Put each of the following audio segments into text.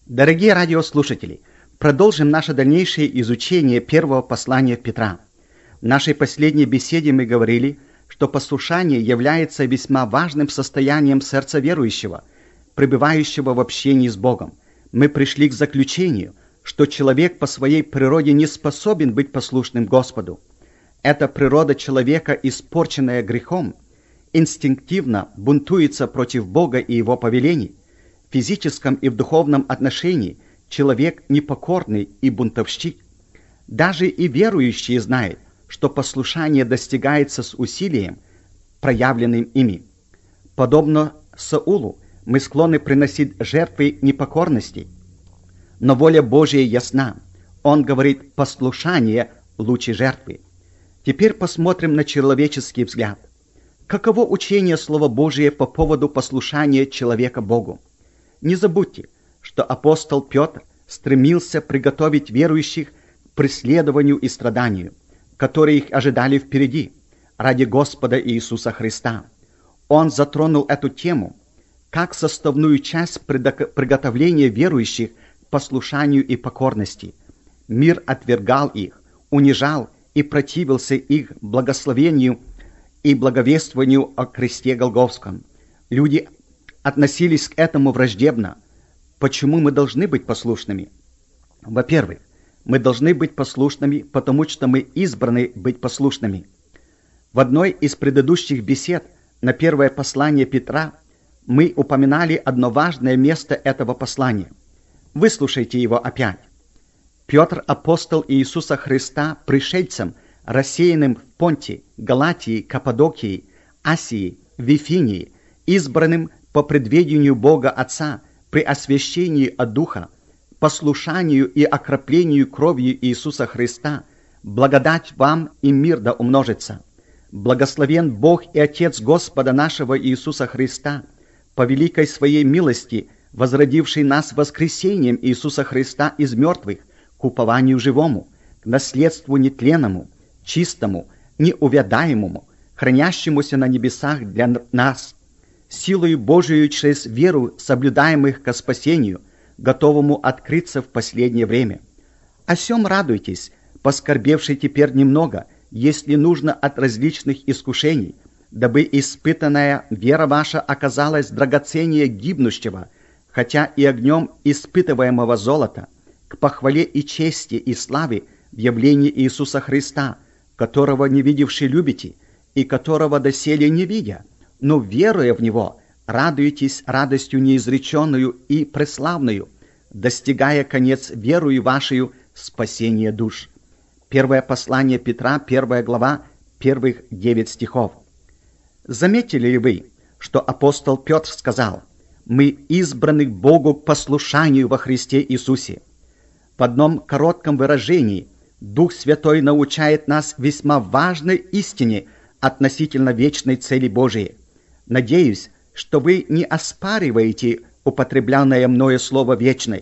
Дорогие радиослушатели, продолжим наше дальнейшее изучение первого послания Петра. В нашей последней беседе мы говорили, что послушание является весьма важным состоянием сердца верующего, пребывающего в общении с Богом. Мы пришли к заключению, что человек по своей природе не способен быть послушным Господу. Эта природа человека, испорченная грехом, инстинктивно бунтуется против Бога и Его повелений. В физическом и в духовном отношении человек непокорный и бунтовщик. Даже и верующие знают, что послушание достигается с усилием, проявленным ими. Подобно Саулу, мы склонны приносить жертвы непокорности, но воля Божия ясна. Он говорит: послушание лучше жертвы. Теперь посмотрим на человеческий взгляд. Каково учение Слова Божия по поводу послушания человека Богу? Не забудьте, что апостол Петр стремился приготовить верующих к преследованию и страданию, которые их ожидали впереди, ради Господа Иисуса Христа. Он затронул эту тему как составную часть приготовления верующих к послушанию и покорности. Мир отвергал их, унижал и противился их благословению и благовествованию о кресте Голгофском. Люди относились к этому враждебно. Почему мы должны быть послушными? Во-первых, мы должны быть послушными, потому что мы избраны быть послушными. В одной из предыдущих бесед на первое послание Петра мы упоминали одно важное место этого послания. Выслушайте его опять. Петр, апостол Иисуса Христа, пришельцем, рассеянным в Понте, Галатии, Каппадокии, Асии, Вифинии, избранным по предведению Бога Отца при освящении от Духа, послушанию и окроплению кровью Иисуса Христа, благодать вам и мир да умножится. Благословен Бог и Отец Господа нашего Иисуса Христа, по великой своей милости, возродивший нас воскресением Иисуса Христа из мертвых, к упованию живому, к наследству нетленному, чистому, неувядаемому, хранящемуся на небесах для нас, силою Божию через веру соблюдаемых ко спасению, готовому открыться в последнее время. О сем радуйтесь, поскорбевши теперь немного, если нужно от различных искушений, дабы испытанная вера ваша оказалась драгоценнее гибнущего, хотя и огнем испытываемого золота, к похвале и чести и славе в явлении Иисуса Христа, которого не видевши любите, и которого доселе не видя, но веруя в Него, радуйтесь радостью неизреченную и преславную, достигая конец верою вашею спасения душ. Первое послание Петра, 1 глава, первых 9 стихов. Заметили ли вы, что апостол Петр сказал: «Мы избраны к Богу к послушанию во Христе Иисусе»? В одном коротком выражении Дух Святой научает нас весьма важной истине относительно вечной цели Божией. Надеюсь, что вы не оспариваете употребленное мною слово «вечной».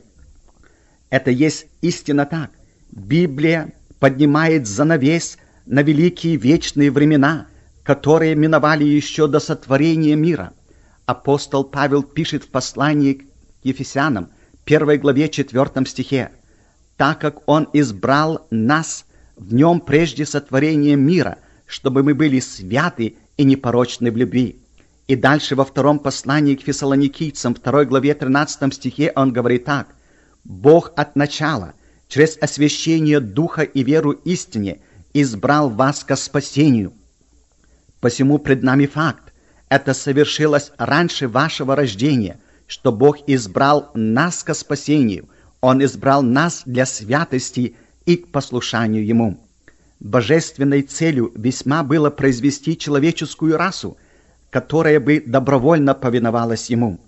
Это есть истина так. Библия поднимает занавес на великие вечные времена, которые миновали еще до сотворения мира. Апостол Павел пишет в послании к Ефесянам, 1 главе 4 стихе: «Так как Он избрал нас в Нем прежде сотворения мира, чтобы мы были святы и непорочны в любви». И дальше во втором послании к Фессалоникийцам, 2 главе 13 стихе он говорит так: «Бог от начала, через освящение Духа и веру истине, избрал вас ко спасению». Посему пред нами факт: это совершилось раньше вашего рождения, что Бог избрал нас ко спасению. Он избрал нас для святости и к послушанию Ему. Божественной целью весьма было произвести человеческую расу, которая бы добровольно повиновалась Ему.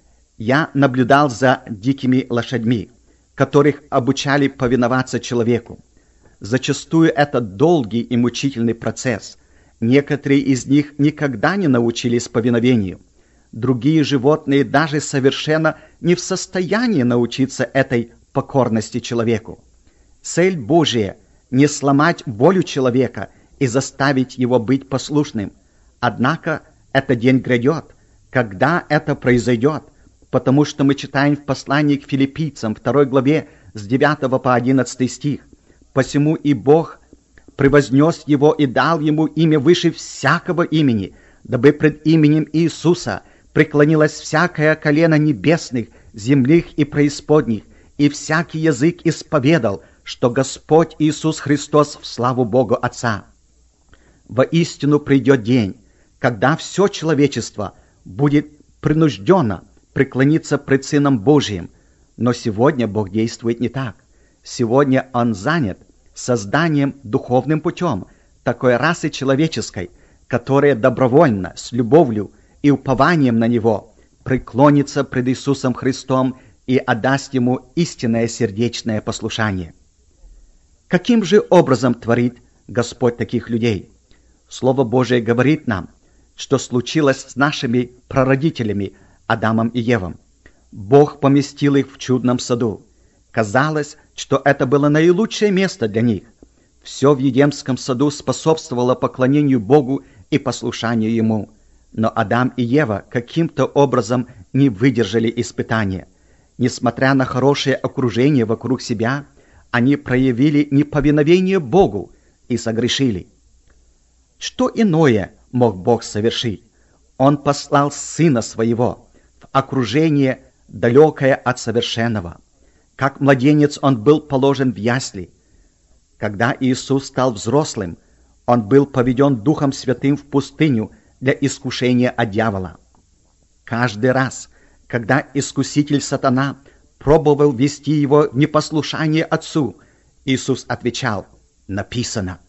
Я наблюдал за дикими лошадьми, которых обучали повиноваться человеку. Зачастую это долгий и мучительный процесс. Некоторые из них никогда не научились повиновению. Другие животные даже совершенно не в состоянии научиться этой покорности человеку. Цель Божия – не сломать волю человека и заставить его быть послушным. Однако этот день грядет. Когда это произойдет, потому что мы читаем в послании к Филиппийцам, 2 главе, с 9 по 11 стих. «Посему и Бог превознес его и дал ему имя выше всякого имени, дабы пред именем Иисуса преклонилось всякое колено небесных, земных и преисподних, и всякий язык исповедал, что Господь Иисус Христос в славу Богу Отца. Воистину придет день, когда все человечество будет принуждено преклониться пред Сыном Божиим, но сегодня Бог действует не так. Сегодня Он занят созданием духовным путем такой расы человеческой, которая добровольно, с любовью и упованием на Него преклонится пред Иисусом Христом и отдаст Ему истинное сердечное послушание. Каким же образом творит Господь таких людей? Слово Божие говорит нам, что случилось с нашими прародителями Адамом и Евом. Бог поместил их в чудном саду. Казалось, что это было наилучшее место для них. Все в Едемском саду способствовало поклонению Богу и послушанию Ему. Но Адам и Ева каким-то образом не выдержали испытания. Несмотря на хорошее окружение вокруг себя, они проявили неповиновение Богу и согрешили. Что иное мог Бог совершить? Он послал Сына Своего в окружение, далекое от совершенного. Как младенец Он был положен в ясли. Когда Иисус стал взрослым, Он был поведен Духом Святым в пустыню для искушения от дьявола. Каждый раз, когда искуситель сатана пробовал вести его в непослушание Отцу, Иисус отвечал: «Написано».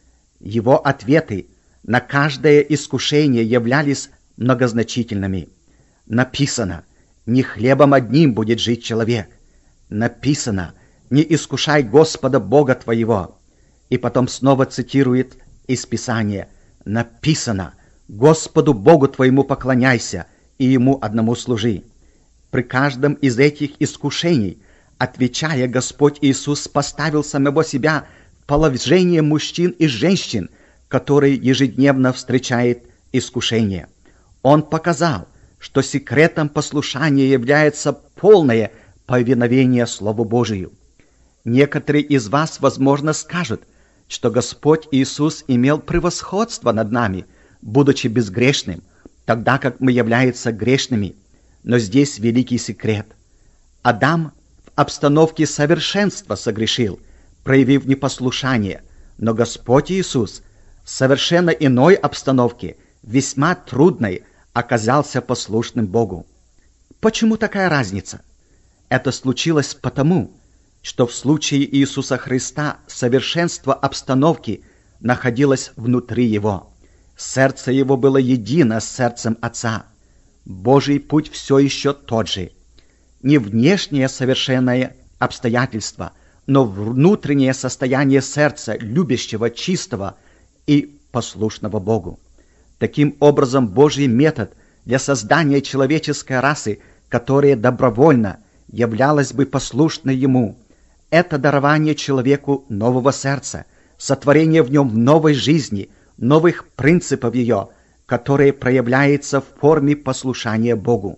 Его ответы на каждое искушение являлись многозначительными. Написано: «Не хлебом одним будет жить человек». Написано: «Не искушай Господа Бога твоего». И потом снова цитирует из Писания: «Написано: Господу Богу твоему поклоняйся и Ему одному служи». При каждом из этих искушений, отвечая, Господь Иисус поставил самого себя в положение мужчин и женщин, которые ежедневно встречают искушение. Он показал, что секретом послушания является полное повиновение Слову Божию. Некоторые из вас, возможно, скажут, что Господь Иисус имел превосходство над нами, будучи безгрешным, тогда как мы являемся грешными. Но здесь великий секрет. Адам в обстановке совершенства согрешил, проявив непослушание, но Господь Иисус в совершенно иной обстановке, весьма трудной, оказался послушным Богу. Почему такая разница? Это случилось потому, что в случае Иисуса Христа совершенство обстановки находилось внутри Его. Сердце Его было едино с сердцем Отца. Божий путь все еще тот же. Не внешнее совершенное обстоятельство, но внутреннее состояние сердца, любящего, чистого и послушного Богу. Таким образом, Божий метод для создания человеческой расы, которая добровольно являлась бы послушной Ему, это дарование человеку нового сердца, сотворение в нем новой жизни, новых принципов ее, которые проявляются в форме послушания Богу.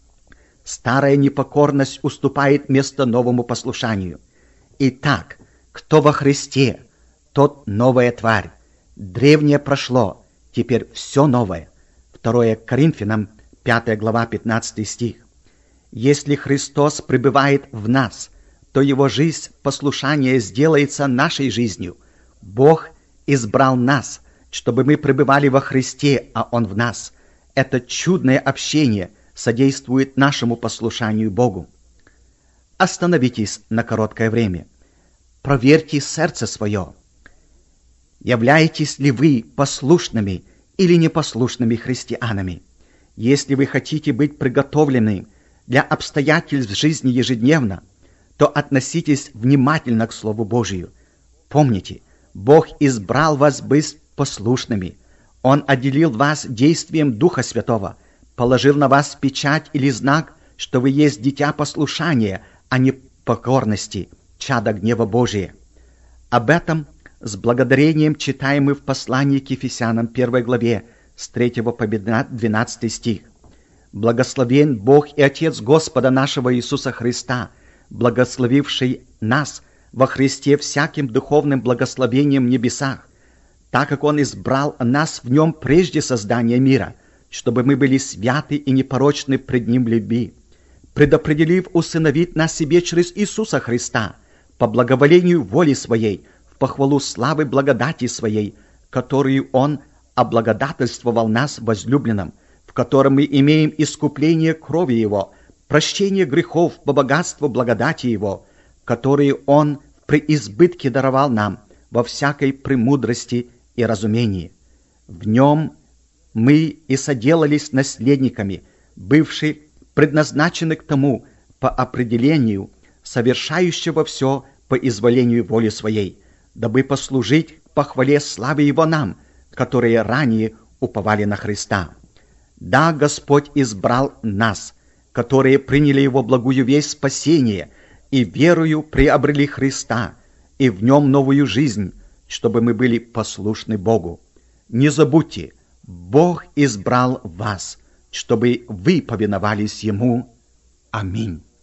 Старая непокорность уступает место новому послушанию. Итак, кто во Христе, тот новая тварь. Древнее прошло, теперь все новое. 2 Коринфянам, 5 глава, 15 стих. Если Христос пребывает в нас, то Его жизнь послушания сделается нашей жизнью. Бог избрал нас, чтобы мы пребывали во Христе, а Он в нас. Это чудное общение содействует нашему послушанию Богу. Остановитесь на короткое время. Проверьте сердце свое. Являетесь ли вы послушными или непослушными христианами? Если вы хотите быть приготовлены для обстоятельств жизни ежедневно, то относитесь внимательно к Слову Божию. Помните, Бог избрал вас быть послушными. Он отделил вас действием Духа Святого, положил на вас печать или знак, что вы есть дитя послушания, а не покорности, чадо гнева Божия. Об этом с благодарением читаем мы в послании к Ефесянам 1 главе с 3 по 12 стих. Благословен Бог и Отец Господа нашего Иисуса Христа, благословивший нас во Христе всяким духовным благословением в небесах, так как Он избрал нас в Нем прежде создания мира, чтобы мы были святы и непорочны пред Ним в любви, предопределив усыновить нас себе через Иисуса Христа, по благоволению воли Своей, в похвалу славы благодати Своей, которую Он облагодательствовал нас возлюбленным, в котором мы имеем искупление крови Его, прощение грехов по богатству благодати Его, которые Он в преизбытке даровал нам во всякой премудрости и разумении. В Нем мы и соделались наследниками, бывшие предназначены к тому по определению, совершающего все по изволению воли Своей, дабы послужить к похвале славы Его нам, которые ранее уповали на Христа. Да, Господь избрал нас, которые приняли Его благую весть спасения и верою приобрели Христа, и в Нем новую жизнь, чтобы мы были послушны Богу. Не забудьте, Бог избрал вас, чтобы вы повиновались Ему. Аминь.